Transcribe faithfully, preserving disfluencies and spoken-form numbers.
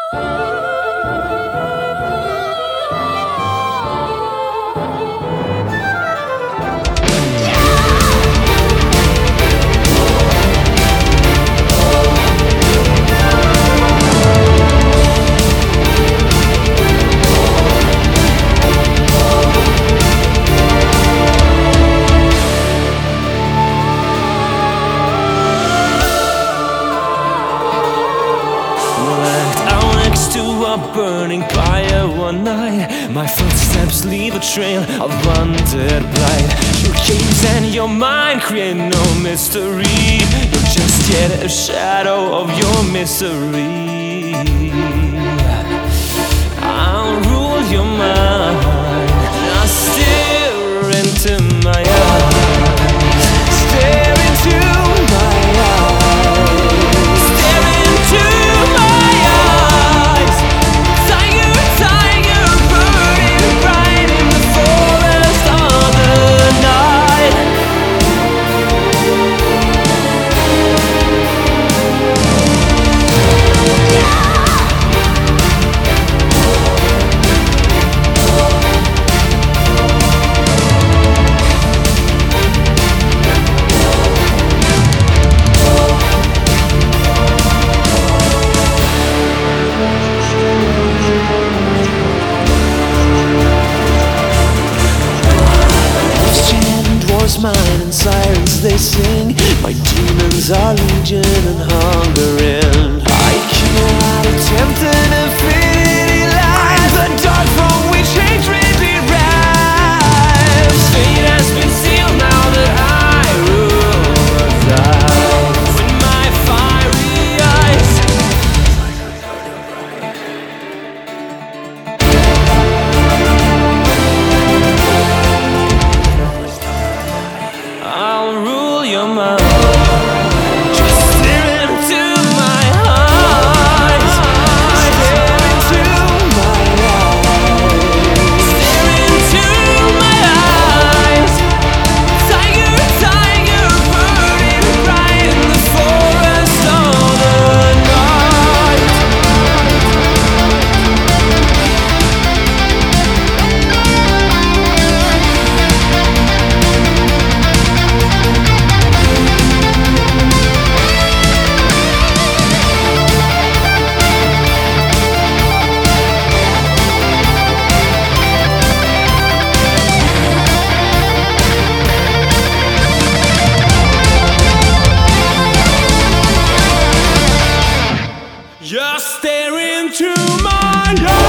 Burning fire one night, my footsteps leave a trail of undead blight. Your games and your mind create no mystery. You're just yet a shadow of your misery. I'll rule your mind. Just stare into my eyes. Stare into my eyes. Stare into my eyes. Tiger, tiger, burning bright in the forest of the night. Mine and sirens they sing. My demons are legion and hungering. I cannot attempt an infinity life. The dark from which hatred derives. Fate has been sealed now that I rule or die. With my fiery eyes. I'll rule your mind. Just stare into my eyes. Stare into my eyes. Stare into my eyes. Tiger, tiger, burning bright in the forest of the night. Just stare into my eyes.